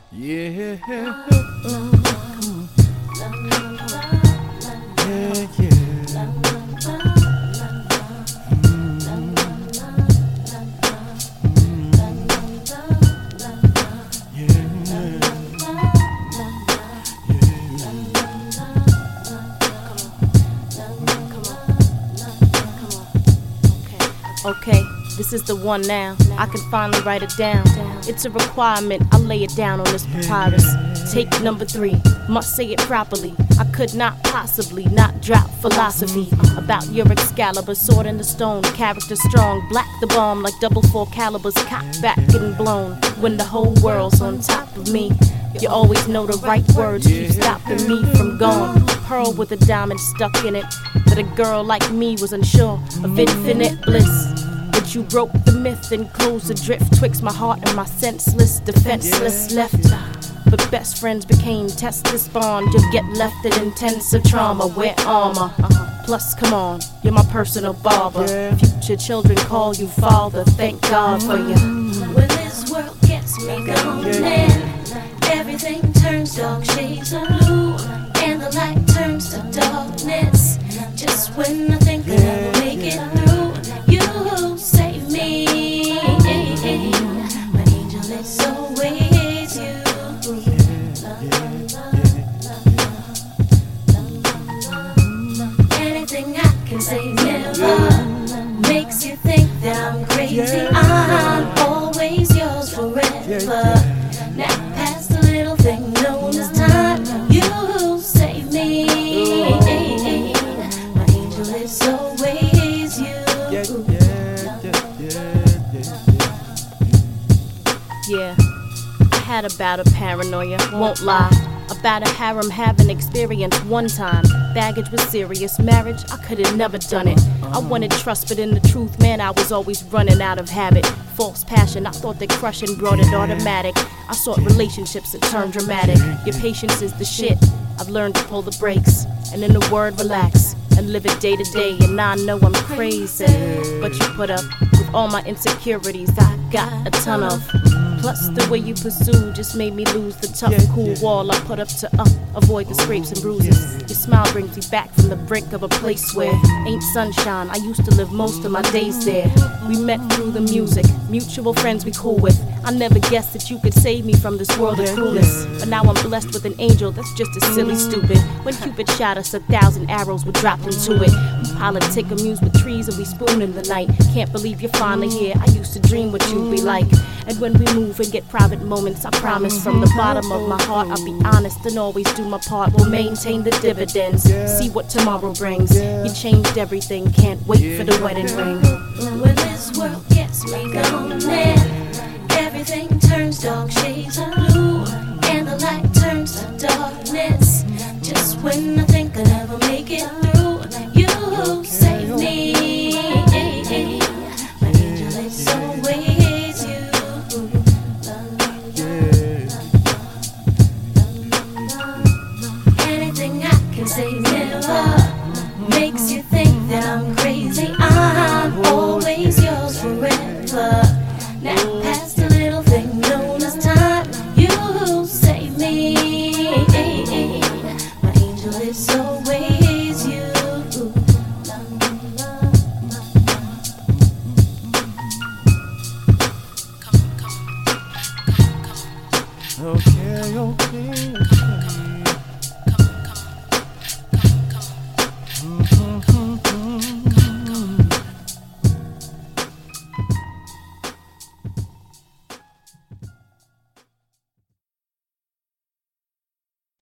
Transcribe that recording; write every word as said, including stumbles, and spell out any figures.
Yeah. Yeah, yeah. Okay, this is the one now. I can finally write it down. It's a requirement, I lay it down on this papyrus. Take number three, must say it properly. I could not possibly not drop philosophy about your Excalibur, sword in the stone, character strong, black the bomb like double four calibers, cocked back getting blown. When the whole world's on top of me, you always know the right words keep stopping me from going. Pearl with a diamond stuck in it, that a girl like me was unsure of infinite bliss. But you broke the myth and closed the drift twixt my heart and my senseless, defenseless left. But best friends became testless bond. You'll get left in intensive trauma, wear armor. Plus, come on, you're my personal barber. Future children call you father, thank God for you. When this world gets me going, everything turns dark shades of blue, and the light turns to darkness. Just when I think I'll never make it through, you save me. My angel, it's always you. Anything I can say never makes you think that I'm crazy. I'm always yours forever. Now past the little thing known as time, you save me. My angel, it's always you. Yeah, yeah, yeah, yeah, Yeah, I had a bout of paranoia, won't lie. About a harem having experience one time. Baggage was serious, marriage, I could've never done it. I wanted trust, but in the truth, man, I was always running out of habit. False passion, I thought that crushing brought it automatic. I sought relationships that turned dramatic. Your patience is the shit, I've learned to pull the brakes. And in the word, relax, and live it day to day. And I know I'm crazy, but you put up with all my insecurities I got a ton of. Plus the way you pursue just made me lose the tough, cool wall I put up to uh, avoid the scrapes and bruises. Your smile brings me back from the brink of a place where ain't sunshine. I used to live most of my days there. We met through the music, mutual friends we cool with. I never guessed that you could save me from this world of cruelness. But now I'm blessed with an angel that's just as silly stupid. When Cupid shot us, a thousand arrows were dropped into it. We politic, amused with trees, and we spoon in the night. Can't believe you're finally here. I used to dream what you'd be like. And when we move and get private moments, I promise from the bottom of my heart I'll be honest and always do my part. We'll maintain the dividends, see what tomorrow brings. You changed everything, can't wait for the wedding ring. When this world gets me going, everything turns dark shades of blue, and the light turns to darkness. Just when I think I'll never make it through, you save me. My angel, it's always you. Anything I can say never makes you think that I'm crazy. I'm always yours forever. Now past the little thing known as time, you save me. My angel, it's always you. Okay, okay, okay.